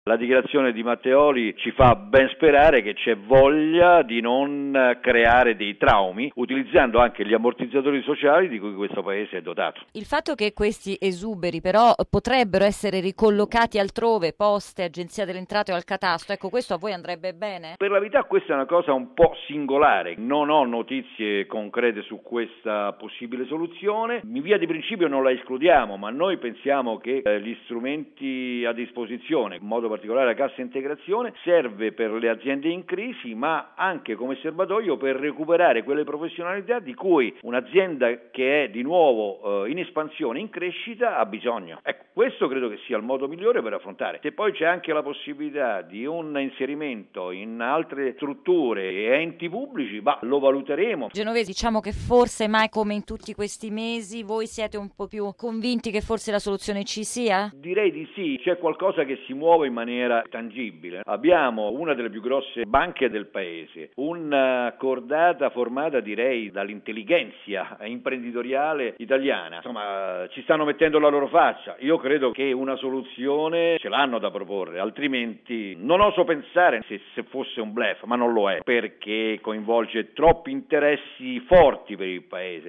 La dichiarazione di Matteoli ci fa ben sperare che c'è voglia di non creare dei traumi, utilizzando anche gli ammortizzatori sociali di cui questo Paese è dotato. Il fatto che questi esuberi però potrebbero essere ricollocati altrove, poste, agenzia delle entrate o al catasto, ecco, questo a voi andrebbe bene? Per la verità questa è una cosa un po' singolare, non ho notizie concrete su questa possibile soluzione, in via di principio non la escludiamo, ma noi pensiamo che gli strumenti a disposizione, in modo particolare la cassa integrazione, serve per le aziende in crisi, ma anche come serbatoio per recuperare quelle professionalità di cui un'azienda che è di nuovo in espansione, in crescita, ha bisogno. Ecco, questo credo che sia il modo migliore per affrontare. Se poi c'è anche la possibilità di un inserimento in altre strutture e enti pubblici, lo valuteremo. Genovese, diciamo che forse mai come in tutti questi mesi voi siete un po' più convinti che forse la soluzione ci sia? Direi di sì, c'è qualcosa che si muove in maniera tangibile. Abbiamo una delle più grosse banche del paese, una cordata formata direi dall'intelligenza imprenditoriale italiana. Insomma, ci stanno mettendo la loro faccia. Io credo che una soluzione ce l'hanno da proporre, altrimenti non oso pensare se fosse un bluff, ma non lo è, perché coinvolge troppi interessi forti per il paese.